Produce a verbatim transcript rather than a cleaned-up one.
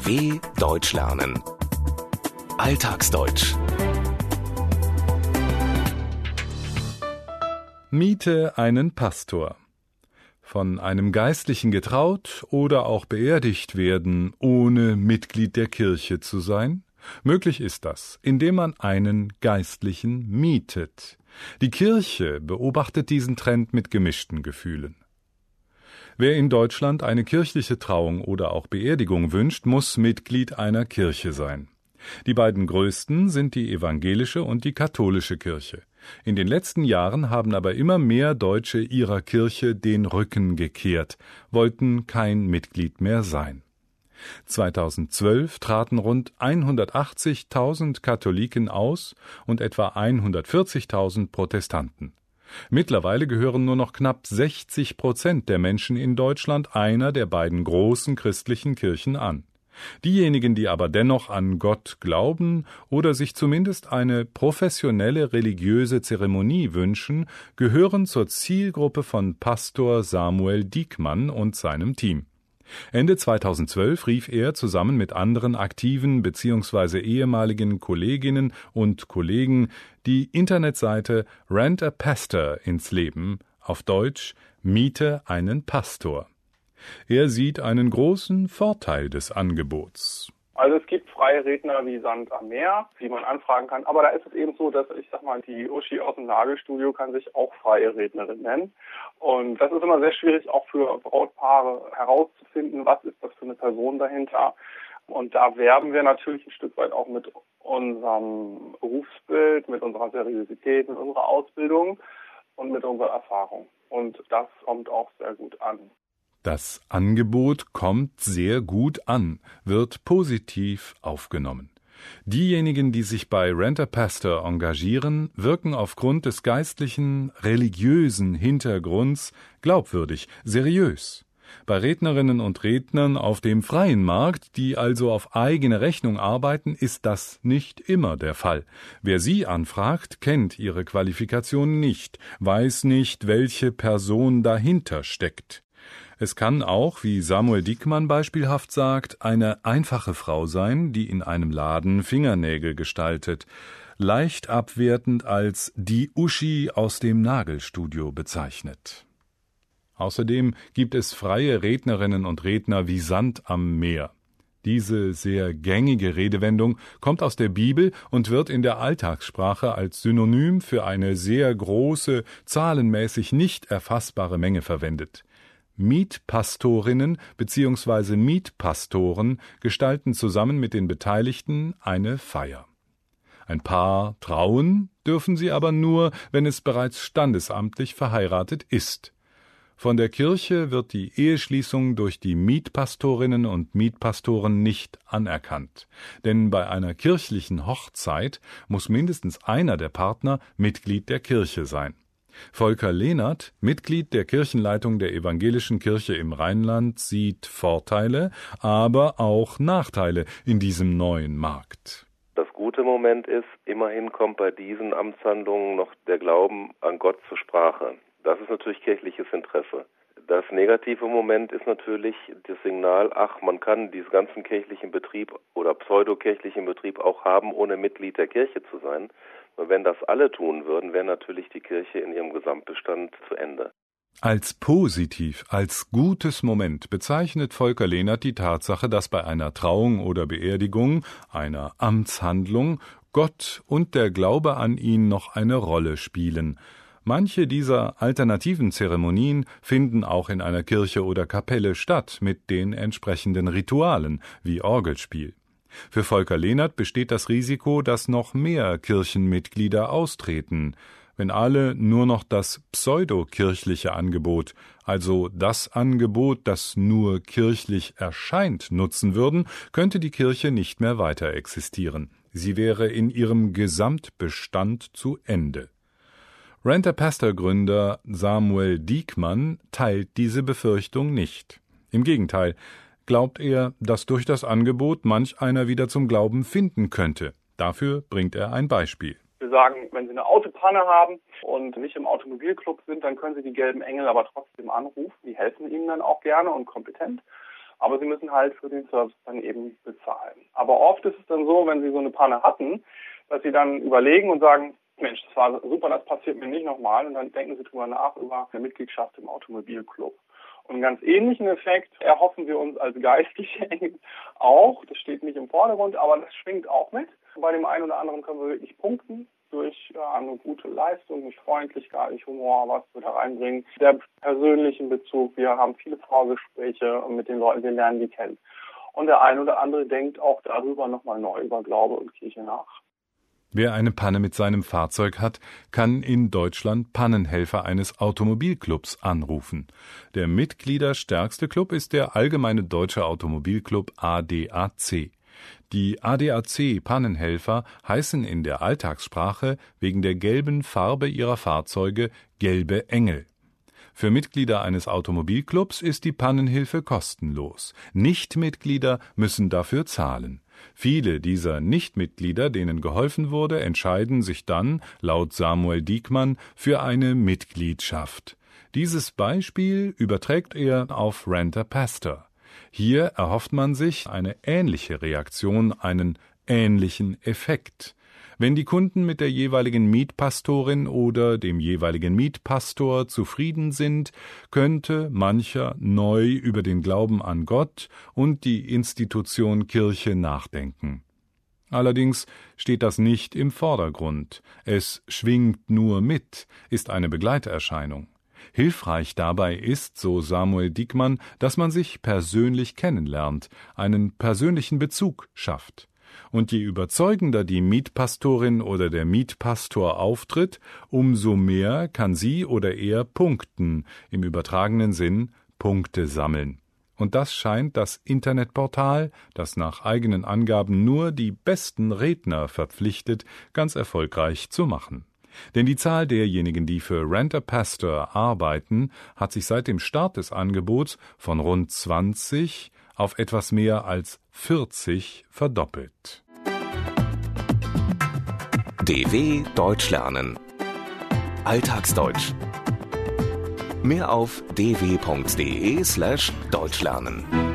D W Deutsch lernen. Alltagsdeutsch. Miete einen Pastor. Von einem Geistlichen getraut oder auch beerdigt werden, ohne Mitglied der Kirche zu sein? Möglich ist das, indem man einen Geistlichen mietet. Die Kirche beobachtet diesen Trend mit gemischten Gefühlen. Wer in Deutschland eine kirchliche Trauung oder auch Beerdigung wünscht, muss Mitglied einer Kirche sein. Die beiden größten sind die evangelische und die katholische Kirche. In den letzten Jahren haben aber immer mehr Deutsche ihrer Kirche den Rücken gekehrt, wollten kein Mitglied mehr sein. zweitausendzwölf traten rund hundertachtzigtausend Katholiken aus und etwa hundertvierzigtausend Protestanten. Mittlerweile gehören nur noch knapp sechzig Prozent der Menschen in Deutschland einer der beiden großen christlichen Kirchen an. Diejenigen, die aber dennoch an Gott glauben oder sich zumindest eine professionelle religiöse Zeremonie wünschen, gehören zur Zielgruppe von Pastor Samuel Diekmann und seinem Team. Ende zweitausendzwölf rief er zusammen mit anderen aktiven bzw. ehemaligen Kolleginnen und Kollegen die Internetseite Rent a Pastor ins Leben, auf Deutsch Miete einen Pastor. Er sieht einen großen Vorteil des Angebots. Also es gibt freie Redner wie Sand am Meer, die man anfragen kann. Aber da ist es eben so, dass ich sag mal, die Uschi aus dem Nagelstudio kann sich auch freie Rednerin nennen. Und das ist immer sehr schwierig, auch für Brautpaare herauszufinden, was ist das für eine Person dahinter. Und da werben wir natürlich ein Stück weit auch mit unserem Berufsbild, mit unserer Seriosität, mit unserer Ausbildung und mit unserer Erfahrung. Und das kommt auch sehr gut an. Das Angebot kommt sehr gut an, wird positiv aufgenommen. Diejenigen, die sich bei Rent a Pastor engagieren, wirken aufgrund des geistlichen, religiösen Hintergrunds glaubwürdig, seriös. Bei Rednerinnen und Rednern auf dem freien Markt, die also auf eigene Rechnung arbeiten, ist das nicht immer der Fall. Wer sie anfragt, kennt ihre Qualifikationen nicht, weiß nicht, welche Person dahinter steckt. Es kann auch, wie Samuel Diekmann beispielhaft sagt, eine einfache Frau sein, die in einem Laden Fingernägel gestaltet, leicht abwertend als die Uschi aus dem Nagelstudio bezeichnet. Außerdem gibt es freie Rednerinnen und Redner wie Sand am Meer. Diese sehr gängige Redewendung kommt aus der Bibel und wird in der Alltagssprache als Synonym für eine sehr große, zahlenmäßig nicht erfassbare Menge verwendet. Mietpastorinnen bzw. Mietpastoren gestalten zusammen mit den Beteiligten eine Feier. Ein Paar trauen dürfen sie aber nur, wenn es bereits standesamtlich verheiratet ist. Von der Kirche wird die Eheschließung durch die Mietpastorinnen und Mietpastoren nicht anerkannt. Denn bei einer kirchlichen Hochzeit muss mindestens einer der Partner Mitglied der Kirche sein. Volker Lehnert, Mitglied der Kirchenleitung der Evangelischen Kirche im Rheinland, sieht Vorteile, aber auch Nachteile in diesem neuen Markt. Das gute Moment ist, immerhin kommt bei diesen Amtshandlungen noch der Glauben an Gott zur Sprache. Das ist natürlich kirchliches Interesse. Das negative Moment ist natürlich das Signal, ach, man kann diesen ganzen kirchlichen Betrieb oder pseudokirchlichen Betrieb auch haben, ohne Mitglied der Kirche zu sein. Und wenn das alle tun würden, wäre natürlich die Kirche in ihrem Gesamtbestand zu Ende. Als positiv, als gutes Moment bezeichnet Volker Lehnert die Tatsache, dass bei einer Trauung oder Beerdigung, einer Amtshandlung, Gott und der Glaube an ihn noch eine Rolle spielen. Manche dieser alternativen Zeremonien finden auch in einer Kirche oder Kapelle statt, mit den entsprechenden Ritualen, wie Orgelspiel. Für Volker Lehnert besteht das Risiko, dass noch mehr Kirchenmitglieder austreten. Wenn alle nur noch das pseudokirchliche Angebot, also das Angebot, das nur kirchlich erscheint, nutzen würden, könnte die Kirche nicht mehr weiter existieren. Sie wäre in ihrem Gesamtbestand zu Ende. Rent a Pastor-Gründer Samuel Diekmann teilt diese Befürchtung nicht. Im Gegenteil, glaubt er, dass durch das Angebot manch einer wieder zum Glauben finden könnte. Dafür bringt er ein Beispiel. Wir sagen, wenn Sie eine Autopanne haben und nicht im Automobilclub sind, dann können Sie die gelben Engel aber trotzdem anrufen. Die helfen Ihnen dann auch gerne und kompetent. aber sie müssen halt für den Service dann eben bezahlen. Aber oft ist es dann so, wenn sie so eine Panne hatten, dass sie dann überlegen und sagen, Mensch, das war super, das passiert mir nicht nochmal. Und dann denken sie drüber nach über eine Mitgliedschaft im Automobilclub. Und einen ganz ähnlichen Effekt erhoffen wir uns als Geistliche auch. Das steht nicht im Vordergrund, aber das schwingt auch mit. Bei dem einen oder anderen können wir wirklich punkten durch ja, eine gute Leistung, durch Freundlichkeit, durch Humor, was wir da reinbringen, der persönlichen Bezug. Wir haben viele Vorgespräche mit den Leuten, wir lernen die kennen. Und der ein oder andere denkt auch darüber nochmal neu über Glaube und Kirche nach. Wer eine Panne mit seinem Fahrzeug hat, kann in Deutschland Pannenhelfer eines Automobilclubs anrufen. Der mitgliederstärkste Club ist der Allgemeine Deutsche Automobilclub A D A C. Die A D A C-Pannenhelfer heißen in der Alltagssprache wegen der gelben Farbe ihrer Fahrzeuge gelbe Engel. Für Mitglieder eines Automobilclubs ist die Pannenhilfe kostenlos. Nichtmitglieder müssen dafür zahlen. Viele dieser Nichtmitglieder, denen geholfen wurde, entscheiden sich dann, laut Samuel Diekmann, für eine Mitgliedschaft. Dieses Beispiel überträgt er auf Renter Pastor. Hier erhofft man sich eine ähnliche Reaktion, einen ähnlichen Effekt. Wenn die Kunden mit der jeweiligen Mietpastorin oder dem jeweiligen Mietpastor zufrieden sind, könnte mancher neu über den Glauben an Gott und die Institution Kirche nachdenken. Allerdings steht das nicht im Vordergrund. Es schwingt nur mit, ist eine Begleiterscheinung. Hilfreich dabei ist, so Samuel Diekmann, dass man sich persönlich kennenlernt, einen persönlichen Bezug schafft. Und je überzeugender die Mietpastorin oder der Mietpastor auftritt, umso mehr kann sie oder er punkten, im übertragenen Sinn Punkte sammeln. Und das scheint das Internetportal, das nach eigenen Angaben nur die besten Redner verpflichtet, ganz erfolgreich zu machen. Denn die Zahl derjenigen, die für Renter Pastor arbeiten, hat sich seit dem Start des Angebots von rund zwanzig auf etwas mehr als vierzig verdoppelt. D W Deutsch lernen. Alltagsdeutsch. Mehr auf d w punkt d e slash deutsch lernen.